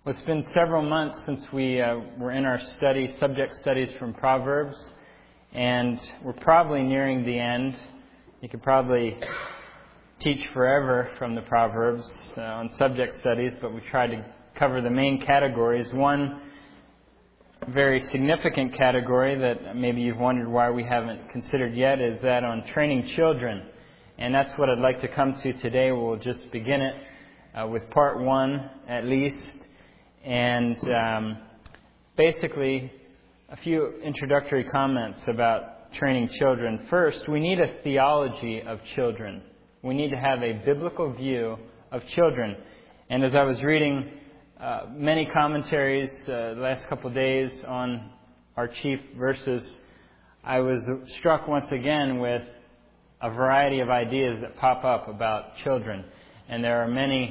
Well, it's been several months since we were in our subject studies from Proverbs, and we're probably nearing the end. You could probably teach forever from the Proverbs on subject studies, but we tried to cover the main categories. One very significant category that maybe you've wondered why we haven't considered yet is that on training children. And that's what I'd like to come to today. We'll just begin it with part one at least. And basically, a few introductory comments about training children. First, we need a theology of children. We need to have a biblical view of children. And as I was reading many commentaries the last couple of days on our chief verses, I was struck once again with a variety of ideas that pop up about children. And there are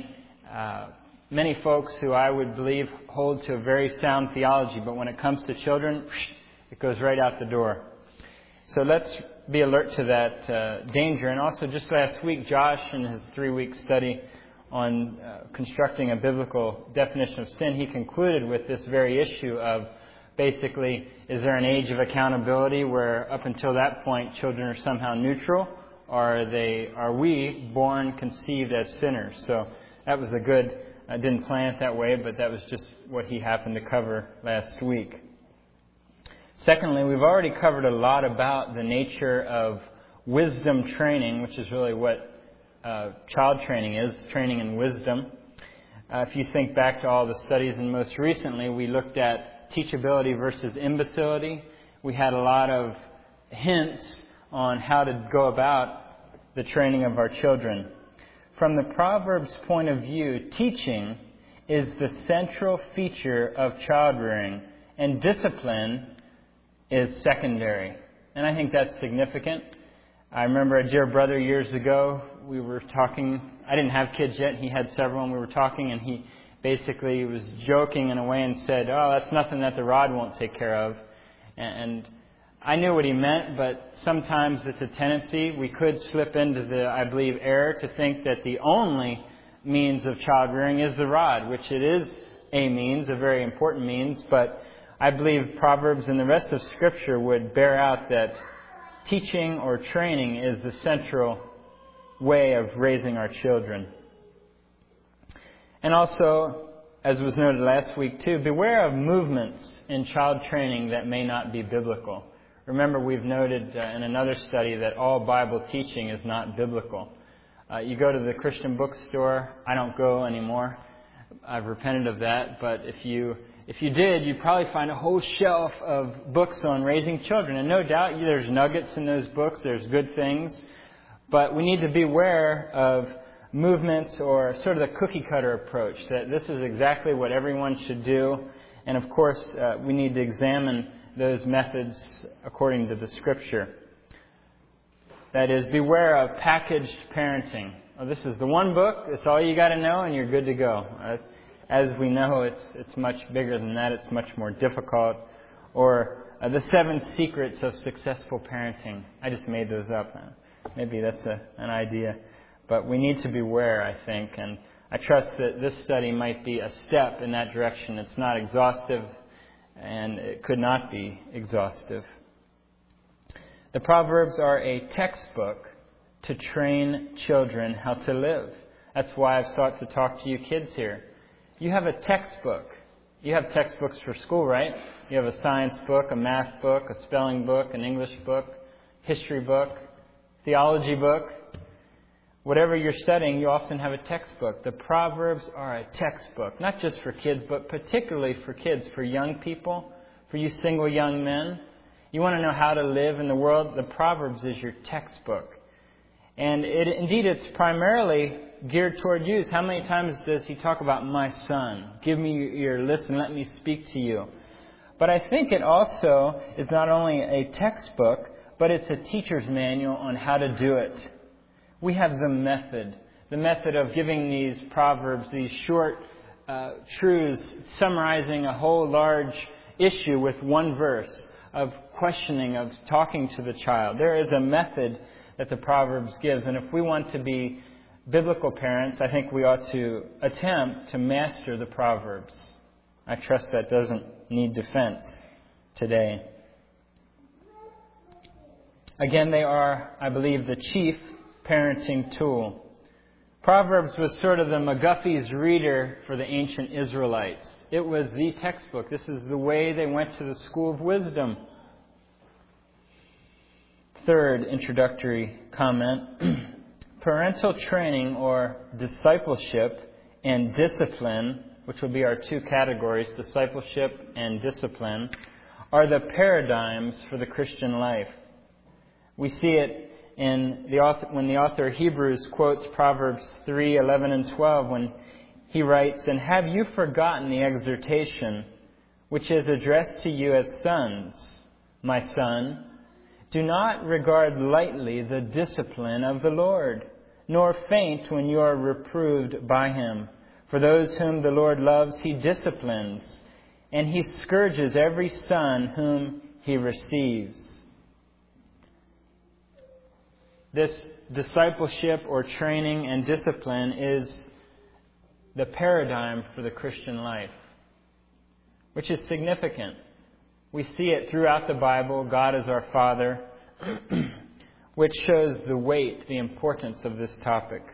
many folks who I would believe hold to a very sound theology, but when it comes to children, it goes right out the door. So let's be alert to that danger. And also just last week, Josh, in his 3-week study on constructing a biblical definition of sin, he concluded with this very issue of basically, is there an age of accountability where up until that point children are somehow neutral, or are we born conceived as sinners? So that was a good... I didn't plan it that way, but that was just what he happened to cover last week. Secondly, we've already covered a lot about the nature of wisdom training, which is really what child training is, training in wisdom. If you think back to all the studies, and most recently we looked at teachability versus imbecility. We had a lot of hints on how to go about the training of our children. From the Proverbs point of view, teaching is the central feature of child rearing, and discipline is secondary. And I think that's significant. I remember a dear brother years ago, we were talking, I didn't have kids yet, he had several, and we were talking, and he basically was joking in a way and said, "Oh, that's nothing that the rod won't take care of." And I knew what he meant, but sometimes it's a tendency. We could slip into the, I believe, error to think that the only means of child rearing is the rod, which it is a means, a very important means, but I believe Proverbs and the rest of Scripture would bear out that teaching or training is the central way of raising our children. And also, as was noted last week too, beware of movements in child training that may not be biblical. Remember, we've noted in another study that all Bible teaching is not biblical. You go to the Christian bookstore. I don't go anymore. I've repented of that. But if you did, you'd probably find a whole shelf of books on raising children. And no doubt there's nuggets in those books. There's good things. But we need to beware of movements or sort of the cookie-cutter approach, that this is exactly what everyone should do. And of course, we need to examine those methods according to the Scripture. That is, beware of packaged parenting. Oh, this is the one book, it's all you got to know, and you're good to go. As we know, it's much bigger than that. It's much more difficult. Or the 7 secrets of successful parenting. I just made those up. Maybe that's an idea. But we need to beware, I think. And I trust that this study might be a step in that direction. It's not exhaustive, and it could not be exhaustive. The Proverbs are a textbook to train children how to live. That's why I've sought to talk to you kids here. You have a textbook. You have textbooks for school, right? You have a science book, a math book, a spelling book, an English book, history book, theology book. Whatever you're studying, you often have a textbook. The Proverbs are a textbook, not just for kids, but particularly for kids, for young people, for you single young men. You want to know how to live in the world? The Proverbs is your textbook. And indeed, it's primarily geared toward youth. How many times does he talk about my son? Give me your ear, listen, let me speak to you. But I think it also is not only a textbook, but it's a teacher's manual on how to do it. We have the method of giving these proverbs, these short truths, summarizing a whole large issue with one verse, of questioning, of talking to the child. There is a method that the Proverbs gives, and if we want to be biblical parents, I think we ought to attempt to master the Proverbs. I trust that doesn't need defense today. Again, they are, I believe, the chief parenting tool. Proverbs was sort of the McGuffey's reader for the ancient Israelites. It was the textbook. This is the way they went to the school of wisdom. Third introductory comment. Parental training or discipleship and discipline, which will be our two categories, discipleship and discipline, are the paradigms for the Christian life. We see it in when the author of Hebrews quotes Proverbs 3:11 and 12 when he writes, "And have you forgotten the exhortation which is addressed to you as sons? My son, do not regard lightly the discipline of the Lord, nor faint when you are reproved by him. For those whom the Lord loves, he disciplines, and he scourges every son whom he receives." This discipleship or training and discipline is the paradigm for the Christian life, which is significant. We see it throughout the Bible. God is our Father, which shows the weight, the importance of this topic.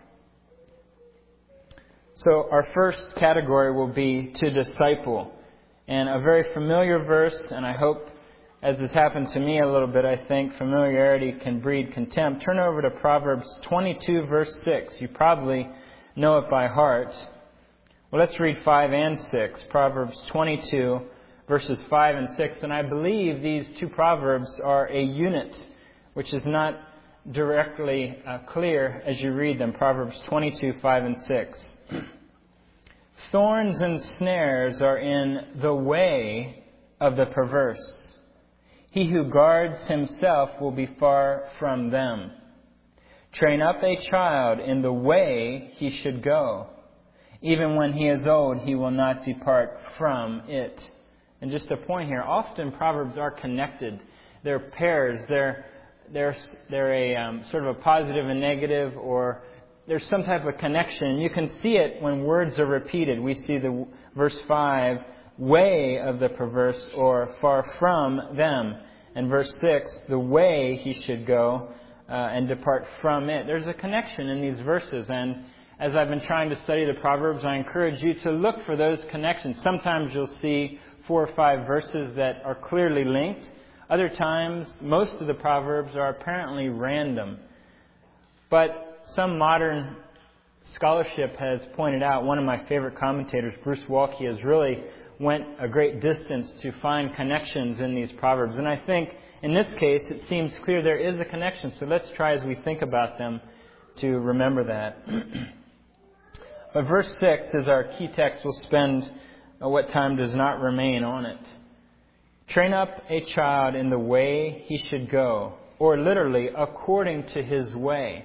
So our first category will be to disciple. And a very familiar verse, and I hope, as has happened to me a little bit, I think familiarity can breed contempt. Turn over to Proverbs 22, verse 6. You probably know it by heart. Well, let's read 5 and 6. Proverbs 22, verses 5 and 6. And I believe these two proverbs are a unit, which is not directly clear as you read them. Proverbs 22, 5 and 6. Thorns and snares are in the way of the perverse. He who guards himself will be far from them. Train up a child in the way he should go. Even when he is old, he will not depart from it. And just a point here, often Proverbs are connected. They're pairs. They're a sort of a positive and negative, or there's some type of connection. You can see it when words are repeated. We see the verse 5, way of the perverse, or far from them. And verse 6, the way he should go and depart from it. There's a connection in these verses. And as I've been trying to study the Proverbs, I encourage you to look for those connections. Sometimes you'll see 4 or 5 verses that are clearly linked. Other times, most of the Proverbs are apparently random. But some modern scholarship has pointed out, one of my favorite commentators, Bruce Waltke, has really went a great distance to find connections in these Proverbs. And I think in this case, it seems clear there is a connection. So let's try, as we think about them, to remember that. But verse 6 is our key text. We'll spend what time does not remain on it. Train up a child in the way he should go, or literally, according to his way.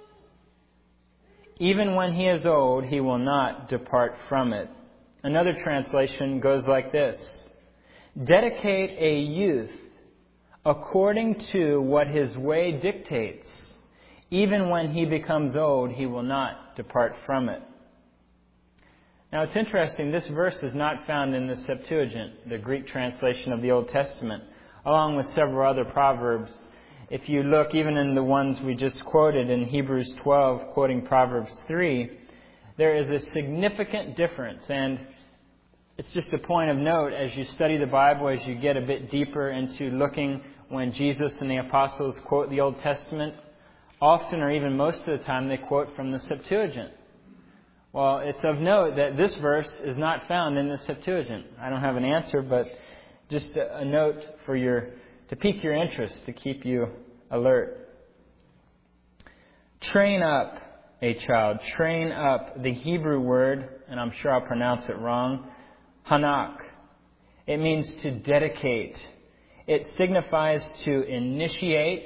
Even when he is old, he will not depart from it. Another translation goes like this: dedicate a youth according to what his way dictates. Even when he becomes old, he will not depart from it. Now it's interesting, this verse is not found in the Septuagint, the Greek translation of the Old Testament, along with several other proverbs. If you look even in the ones we just quoted in Hebrews 12, quoting Proverbs 3, there is a significant difference. And it's just a point of note as you study the Bible, as you get a bit deeper into looking when Jesus and the apostles quote the Old Testament, often or even most of the time they quote from the Septuagint. Well, it's of note that this verse is not found in the Septuagint. I don't have an answer, but just a note for to pique your interest, to keep you alert. Train up a child. Train up, the Hebrew word, and I'm sure I'll pronounce it wrong, hanak. It means to dedicate. It signifies to initiate,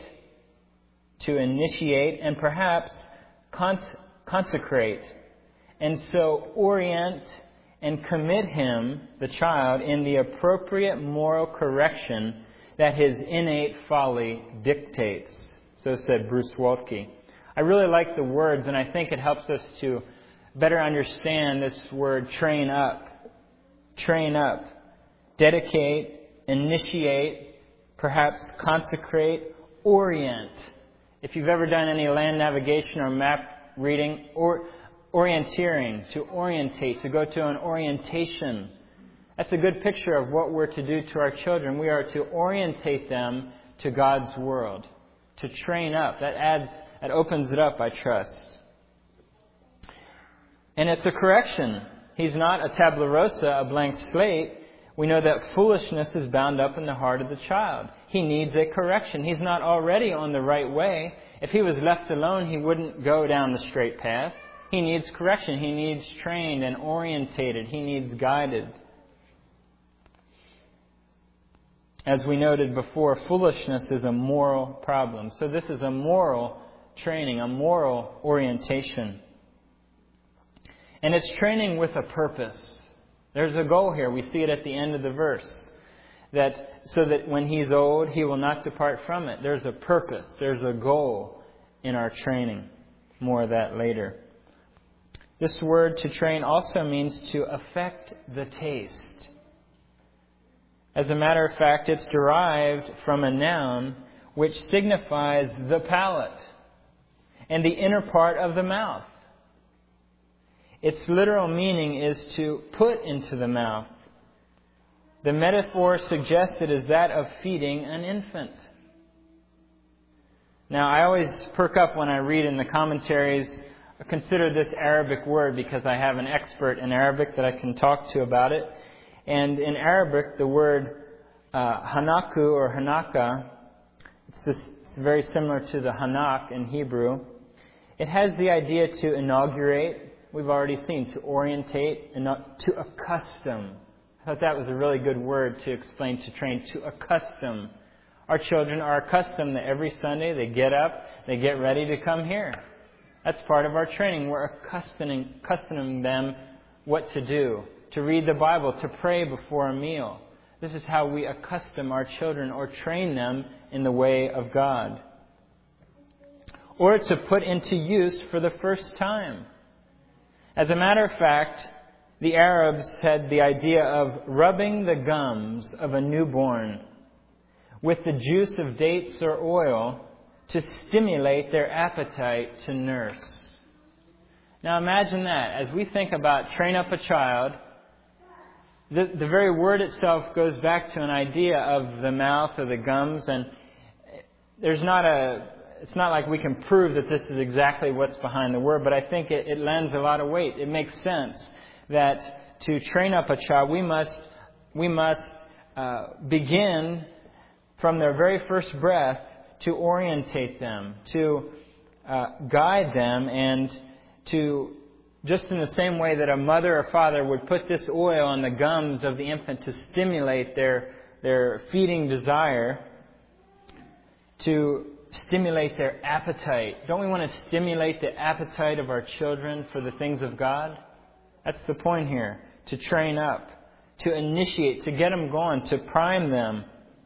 and perhaps consecrate. And so orient and commit him, the child, in the appropriate moral correction that his innate folly dictates. So said Bruce Waltke. I really like the words, and I think it helps us to better understand this word train up. train up, dedicate, initiate, perhaps consecrate, orient. If you've ever done any land navigation or map reading, or orienteering, to orientate, to go to an orientation. That's a good picture of what we're to do to our children. We are to orientate them to God's world, to train up. That opens it up, I trust. And it's a correction. He's not a tabula rasa, a blank slate. We know that foolishness is bound up in the heart of the child. He needs a correction. He's not already on the right way. If he was left alone, he wouldn't go down the straight path. He needs correction. He needs trained and orientated. He needs guided. As we noted before, foolishness is a moral problem. So this is a moral training, a moral orientation. And it's training with a purpose. There's a goal here. We see it at the end of the verse. So that when he's old, he will not depart from it. There's a purpose. There's a goal in our training. More of that later. This word to train also means to affect the taste. As a matter of fact, it's derived from a noun which signifies the palate and the inner part of the mouth. Its literal meaning is to put into the mouth. The metaphor suggested is that of feeding an infant. Now, I always perk up when I read in the commentaries, consider this Arabic word because I have an expert in Arabic that I can talk to about it. And in Arabic, the word hanaku or hanaka, it's very similar to the hanak in Hebrew. It has the idea to inaugurate. We've already seen to orientate and not to accustom. I thought that was a really good word to explain to train, to accustom. Our children are accustomed that every Sunday they get up, they get ready to come here. That's part of our training. We're accustoming them what to do, to read the Bible, to pray before a meal. This is how we accustom our children or train them in the way of God. Or to put into use for the first time. As a matter of fact, the Arabs had the idea of rubbing the gums of a newborn with the juice of dates or oil to stimulate their appetite to nurse. Now imagine that. As we think about train up a child, the very word itself goes back to an idea of the mouth or the gums, and it's not like we can prove that this is exactly what's behind the word, but I think it lends a lot of weight. It makes sense that to train up a child, we must begin from their very first breath to orientate them, to guide them, and to, just in the same way that a mother or father would put this oil on the gums of the infant to stimulate their feeding desire, to stimulate their appetite. Don't we want to stimulate the appetite of our children for the things of God? That's the point here. To train up, to initiate, to get them going, to prime them.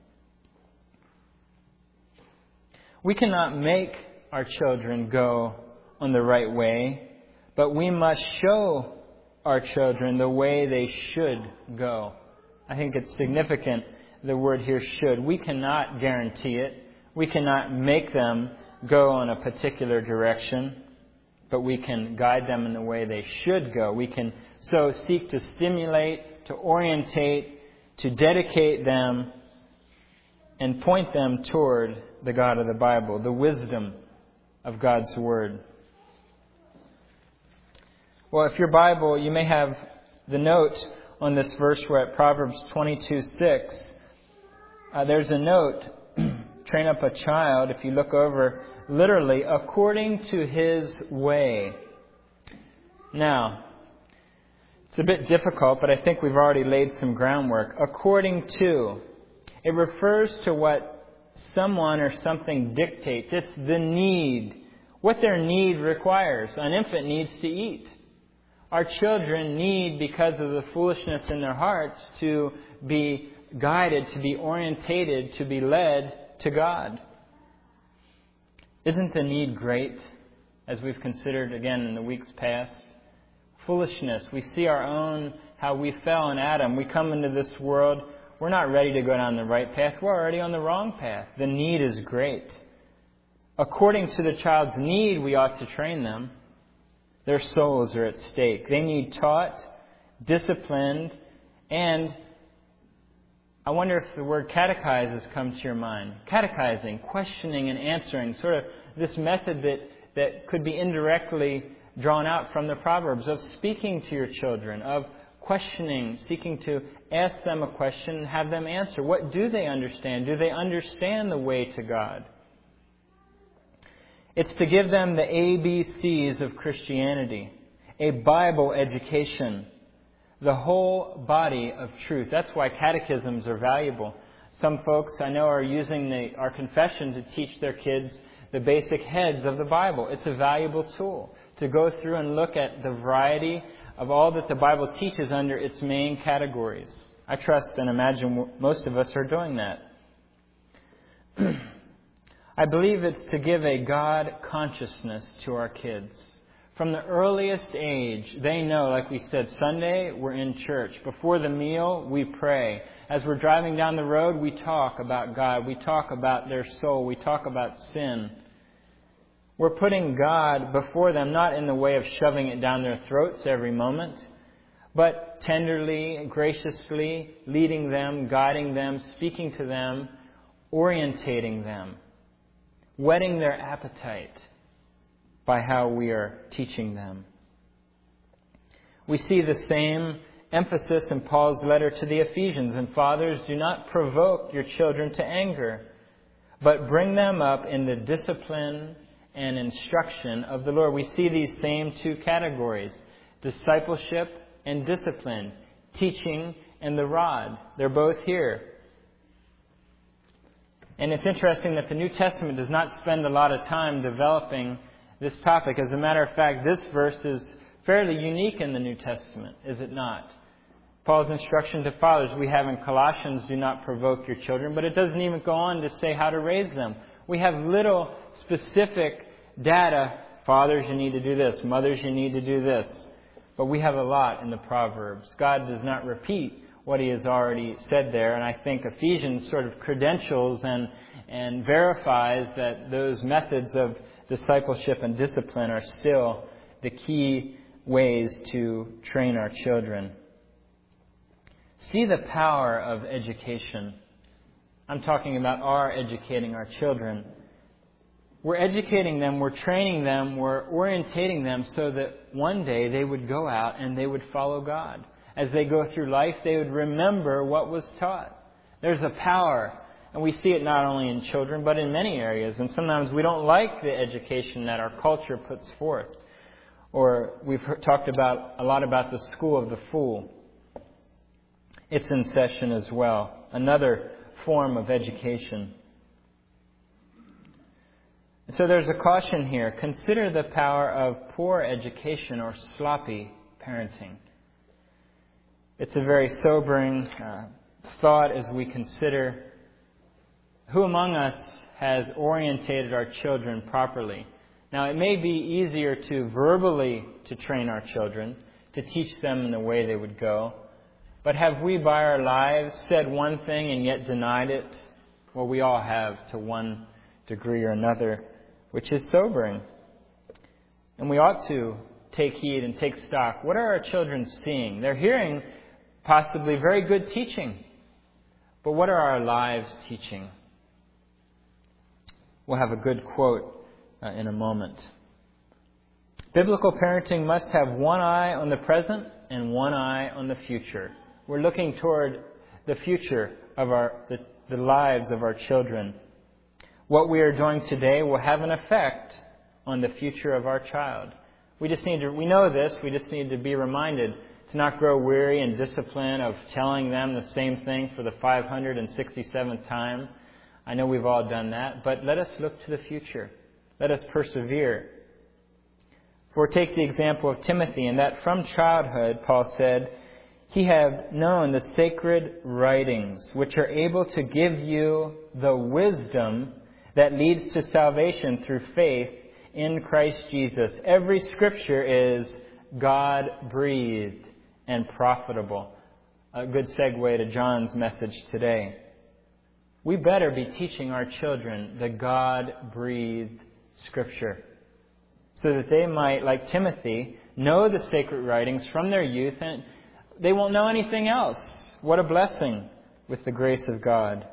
We cannot make our children go on the right way, but we must show our children the way they should go. I think it's significant, the word here should. We cannot guarantee it. We cannot make them go in a particular direction, but we can guide them in the way they should go. We can so seek to stimulate, to orientate, to dedicate them, and point them toward the God of the Bible, the wisdom of God's Word. Well, if your Bible, you may have the note on this verse. We're at Proverbs 22:6. There's a note, train up a child, if you look over, literally, according to his way. Now, it's a bit difficult, but I think we've already laid some groundwork. According to, it refers to what someone or something dictates. It's the need, what their need requires. An infant needs to eat. Our children need, because of the foolishness in their hearts, to be guided, to be orientated, to be led to God. Isn't the need great, as we've considered again in the weeks past? Foolishness. We see our own how we fell in Adam. We come into this world, we're not ready to go down the right path. We're already on the wrong path. The need is great. According to the child's need, we ought to train them. Their souls are at stake. They need taught, disciplined, and I wonder if the word catechize has come to your mind. Catechizing, questioning and answering, sort of this method that could be indirectly drawn out from the Proverbs of speaking to your children, of questioning, seeking to ask them a question and have them answer. What do they understand? Do they understand the way to God? It's to give them the ABCs of Christianity, a Bible education, the whole body of truth. That's why catechisms are valuable. Some folks I know are using our confession to teach their kids the basic heads of the Bible. It's a valuable tool to go through and look at the variety of all that the Bible teaches under its main categories. I trust and imagine most of us are doing that. I believe it's to give a God consciousness to our kids. From the earliest age, they know, like we said, Sunday, we're in church. Before the meal, we pray. As we're driving down the road, we talk about God. We talk about their soul. We talk about sin. We're putting God before them, not in the way of shoving it down their throats every moment, but tenderly, graciously leading them, guiding them, speaking to them, orientating them, whetting their appetite by how we are teaching them. We see the same emphasis in Paul's letter to the Ephesians. And fathers, do not provoke your children to anger, but bring them up in the discipline and instruction of the Lord. We see these same two categories, discipleship and discipline, teaching and the rod. They're both here. And it's interesting that the New Testament does not spend a lot of time developing this topic. As a matter of fact, this verse is fairly unique in the New Testament, is it not? Paul's instruction to fathers we have in Colossians, do not provoke your children, but it doesn't even go on to say how to raise them. We have little specific data. Fathers, you need to do this. Mothers, you need to do this. But we have a lot in the Proverbs. God does not repeat what He has already said there. And I think Ephesians sort of credentials and verifies that those methods of discipleship and discipline are still the key ways to train our children. See the power of education. I'm talking about our educating our children. We're educating them, we're training them, we're orientating them so that one day they would go out and they would follow God. As they go through life, they would remember what was taught. There's a power, and we see it not only in children, but in many areas. And sometimes we don't like the education that our culture puts forth. Or we've talked a lot about the school of the fool. It's in session as well. Another form of education. So there's a caution here. Consider the power of poor education or sloppy parenting. It's a very sobering thought as we consider who among us has orientated our children properly. Now, it may be easier to verbally to train our children, to teach them in the way they would go. But have we, by our lives, said one thing and yet denied it? Well, we all have to one degree or another, which is sobering. And we ought to take heed and take stock. What are our children seeing? They're hearing possibly very good teaching. But what are our lives teaching? We'll have a good quote in a moment. Biblical parenting must have one eye on the present and one eye on the future. We're looking toward the future of the lives of our children. What we are doing today will have an effect on the future of our child. We know this, we just need to be reminded to not grow weary in discipline of telling them the same thing for the 567th time. I know we've all done that, but let us look to the future. Let us persevere. For take the example of Timothy, in that from childhood, Paul said, he have known the sacred writings, which are able to give you the wisdom that leads to salvation through faith in Christ Jesus. Every scripture is God-breathed and profitable. A good segue to John's message today. We better be teaching our children the God-breathed Scripture so that they might, like Timothy, know the sacred writings from their youth, and they won't know anything else. What a blessing with the grace of God.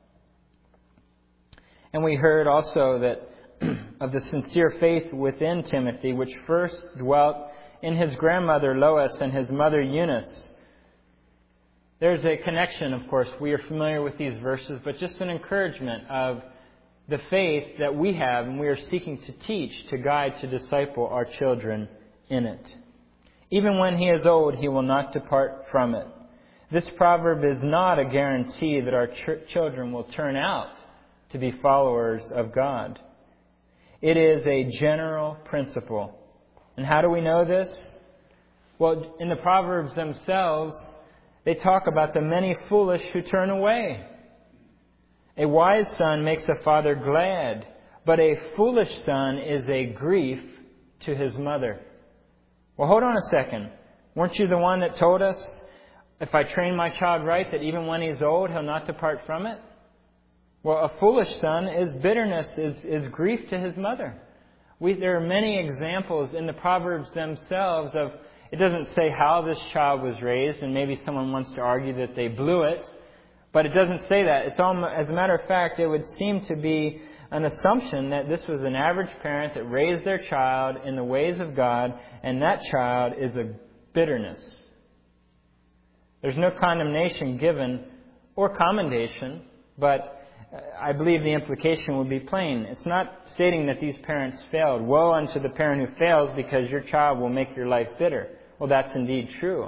And we heard also that of the sincere faith within Timothy, which first dwelt in his grandmother Lois and his mother Eunice. There's a connection, of course. We are familiar with these verses, but just an encouragement of the faith that we have and we are seeking to teach, to guide, to disciple our children in it. Even when he is old, he will not depart from it. This proverb is not a guarantee that our children will turn out to be followers of God. It is a general principle. And how do we know this? Well, in the Proverbs themselves, they talk about the many foolish who turn away. A wise son makes a father glad, but a foolish son is a grief to his mother. Well, hold on a second. Weren't you the one that told us, if I train my child right, that even when he's old, he'll not depart from it? Well, a foolish son is bitterness, is grief to his mother. There are many examples in the Proverbs themselves of, it doesn't say how this child was raised, and maybe someone wants to argue that they blew it, but it doesn't say that. It's all, as a matter of fact, it would seem to be an assumption that this was an average parent that raised their child in the ways of God, and that child is a bitterness. There's no condemnation given or commendation, but I believe the implication would be plain. It's not stating that these parents failed. Woe unto the parent who fails, because your child will make your life bitter. Well, that's indeed true.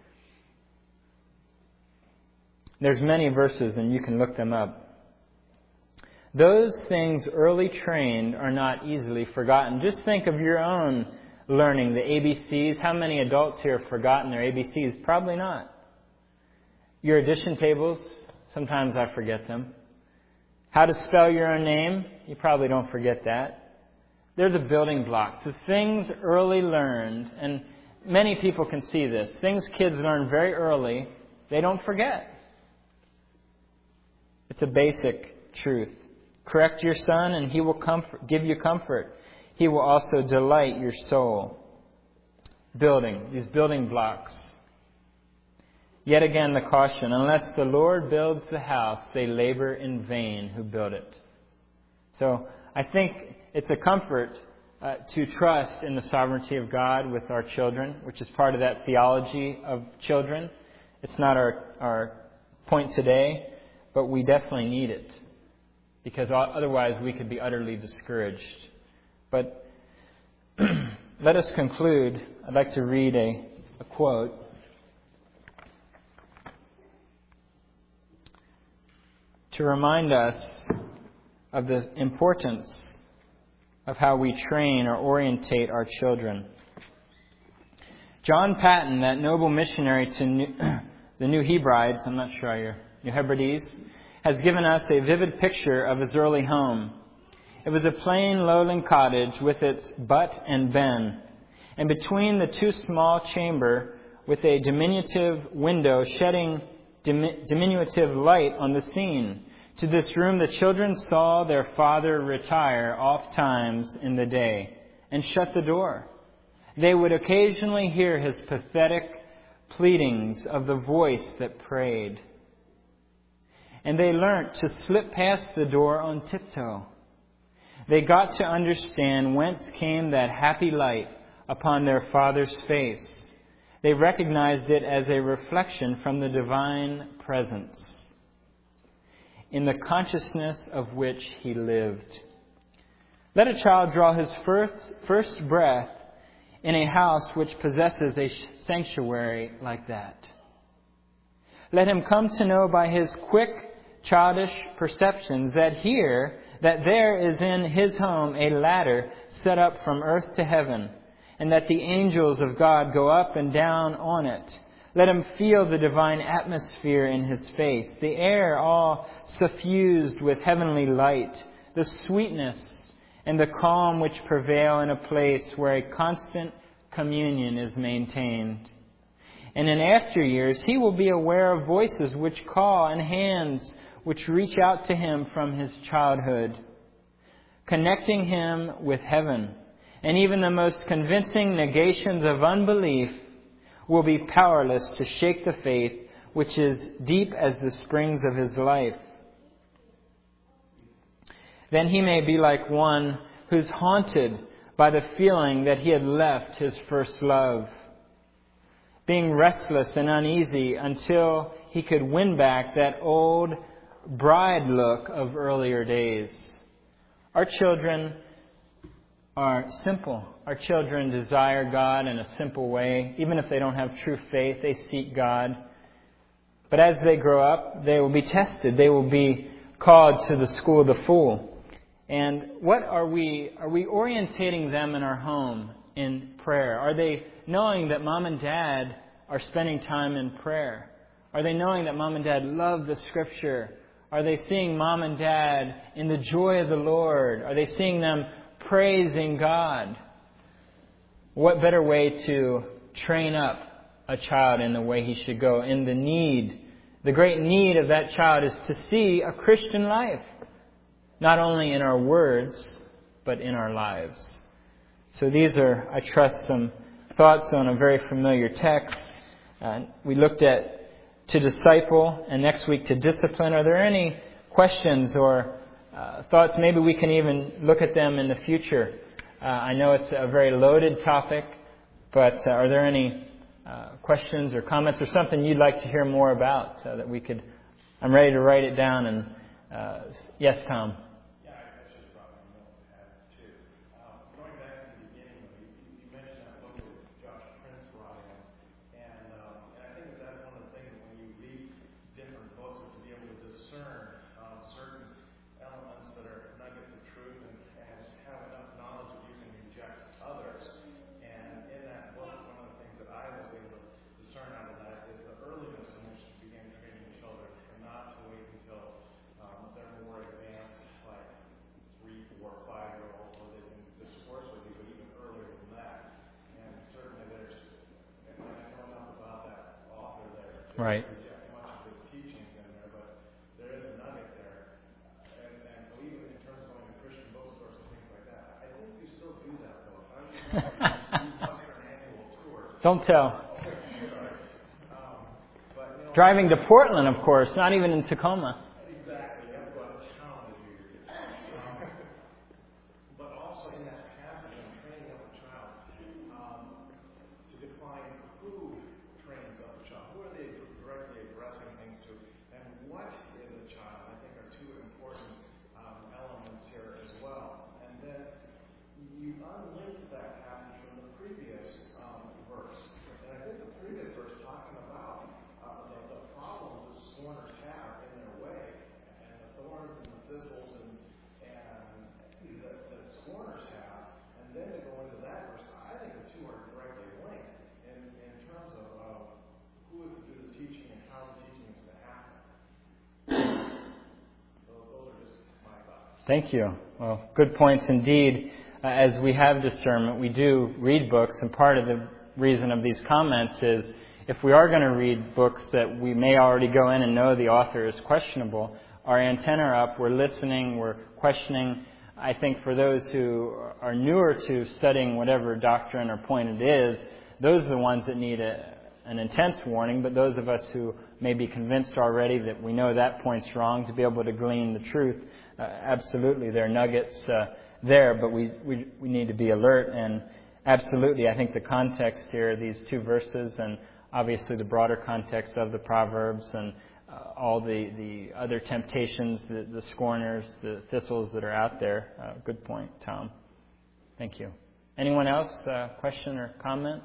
There's many verses, and you can look them up. Those things early trained are not easily forgotten. Just think of your own learning, the ABCs. How many adults here have forgotten their ABCs? Probably not. Your addition tables, sometimes I forget them. How to spell your own name, you probably don't forget that. They're the building blocks. The things early learned, and many people can see this. Things kids learn very early, they don't forget. It's a basic truth. Correct your son, and he will give you comfort. He will also delight your soul. These building blocks. Yet again, the caution, unless the Lord builds the house, they labor in vain who build it. So I think it's a comfort to trust in the sovereignty of God with our children, which is part of that theology of children. It's not our point today, but we definitely need it, because otherwise we could be utterly discouraged. But let us conclude. I'd like to read a quote. To remind us of the importance of how we train or orientate our children. John Paton, that noble missionary to the New Hebrides, I'm not sure you're New Hebrides, has given us a vivid picture of his early home. It was a plain, lowly cottage with its butt and ben, and between the two small chamber with a diminutive window shedding diminutive light on the scene. To this room the children saw their father retire oft times in the day and shut the door. They would occasionally hear his pathetic pleadings of the voice that prayed. And they learnt to slip past the door on tiptoe. They got to understand whence came that happy light upon their father's face. They recognized it as a reflection from the divine presence, in the consciousness of which he lived. Let a child draw his first breath in a house which possesses a sanctuary like that. Let him come to know by his quick, childish perceptions that there is in his home a ladder set up from earth to heaven, and that the angels of God go up and down on it. Let him feel the divine atmosphere in his face, the air all suffused with heavenly light, the sweetness and the calm which prevail in a place where a constant communion is maintained. And in after years, he will be aware of voices which call and hands which reach out to him from his childhood, connecting him with heaven. And even the most convincing negations of unbelief will be powerless to shake the faith which is deep as the springs of his life. Then he may be like one who's haunted by the feeling that he had left his first love, being restless and uneasy until he could win back that old bride look of earlier days. Our children are simple. Our children desire God in a simple way. Even if they don't have true faith, they seek God. But as they grow up, they will be tested. They will be called to the school of the fool. And what are we orientating them in our home in prayer? Are they knowing that mom and dad are spending time in prayer? Are they knowing that mom and dad love the Scripture? Are they seeing mom and dad in the joy of the Lord? Are they seeing them praising God? What better way to train up a child in the way he should go? In the need, the great need of that child is to see a Christian life. Not only in our words, but in our lives. So these are, I trust, some thoughts on a very familiar text. We looked at to disciple, and next week to discipline. Are there any questions or thoughts? Maybe we can even look at them in the future. I know it's a very loaded topic, but are there any questions or comments or something you'd like to hear more about that we could? I'm ready to write it down. And yes, Tom. Right. Much of his teachings in there, but there is a nugget there. And so even in terms of going to Christian bookstores and things like that, I think you still do that, though. How do you do an annual tour? Don't tell. Driving to Portland, of course, not even in Tacoma. Exactly. You have to go out of town to do your But also in that passage on training up a child, to define who trains up a child. Who are they directly addressing things to? And what is a child? I think are two important elements here as well. And then you unlinked that passage from the previous verse. And I think the previous verse talking about the problems that scorners have in their way, and the thorns and the thistles and that scorners have. And then to go into that verse, I think the two are directly linked in terms of who is to do the teaching and how the teaching is to happen. So those are just my thoughts. Thank you. Well, good points indeed. As we have discernment, we do read books, and part of the reason of these comments is if we are going to read books that we may already go in and know the author is questionable, our antenna are up, we're listening, we're questioning. I think for those who are newer to studying whatever doctrine or point it is, those are the ones that need an intense warning. But those of us who may be convinced already that we know that point's wrong, to be able to glean the truth, absolutely, there are nuggets there, but we need to be alert. And absolutely, I think the context here, these two verses, and obviously the broader context of the Proverbs and all the other temptations, the scorners, the thistles that are out there. Good point, Tom. Thank you. Anyone else? Question or comment?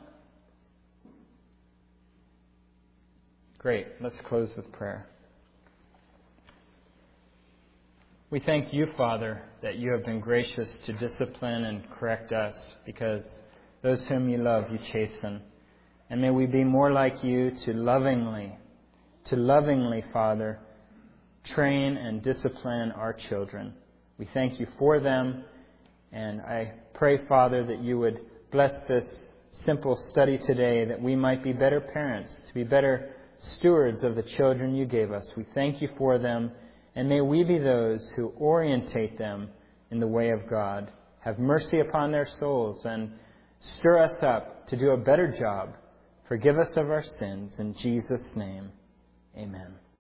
Great. Let's close with prayer. We thank you, Father, that you have been gracious to discipline and correct us, because those whom you love, you chasten. And may we be more like you to lovingly, Father, train and discipline our children. We thank you for them. And I pray, Father, that you would bless this simple study today that we might be better parents, to be better stewards of the children you gave us. We thank you for them, and may we be those who orientate them in the way of God. Have mercy upon their souls and stir us up to do a better job. Forgive us of our sins. In Jesus' name, amen.